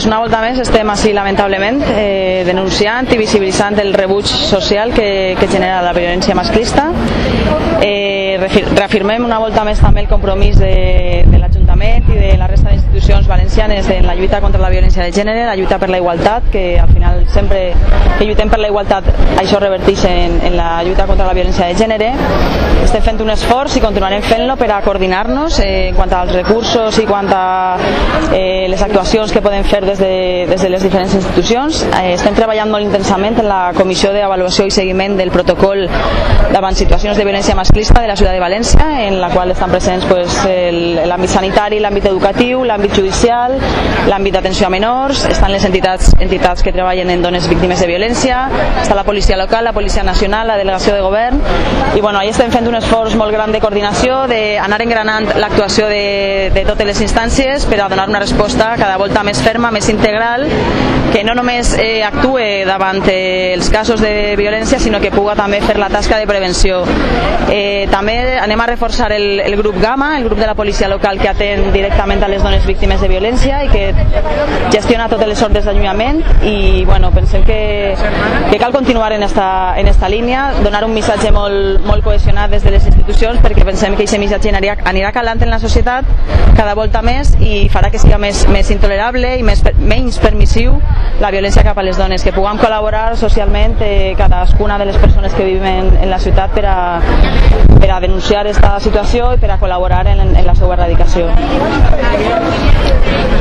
Pues una volta més estem així, lamentablement, denunciant i visibilitzant el rebuig social que genera la violència masclista. Reafirmem una volta més també el compromís de l'Ajuntament i de la resta d'institucions valencianes en la lluita contra la violència de gènere, la lluita per la igualtat, que al final sempre que lluitem per la igualtat això reverteix en la lluita contra la violència de gènere. Estem fent un esforç i continuarem fent-lo per a coordinar-nos en quant als recursos i quant a les actuacions que podem fer des de les diferents institucions. Estem treballant molt intensament en la Comissió d'Avaluació i Seguiment del Protocol davant situacions de violència masclista de la ciutat de València, en la qual estan presents l'àmbit sanitari, l'àmbit educatiu, l'àmbit judicial, l'àmbit d'atenció a menors, estan les entitats que treballen en dones víctimes de violència, està la policia local, la policia nacional, la delegació de govern, i ahí estem fent un esforç molt gran de coordinació, d'anar engranant l'actuació de totes les instàncies per a donar una resposta cada volta més ferma, més integral, que no només actue davant els casos de violència, sinó que puga també fer la tasca de prevenció. També anem a reforçar el grup Gamma, el grup de la policia local que atén directament a les dones víctimes de violència i que gestiona totes les ordres d'allunyament, i pensem que cal continuar en esta línia, donar un missatge molt cohesionat des de les institucions, perquè pensem que aquest missatge anirà calant en la societat cada volta més i farà que siga més intolerable i menys permissiu la violència cap a les dones, que puguem col·laborar socialment cadascuna de les persones que viven en la ciutat per a denunciar aquesta situació i per a col·laborar en la seva erradicació.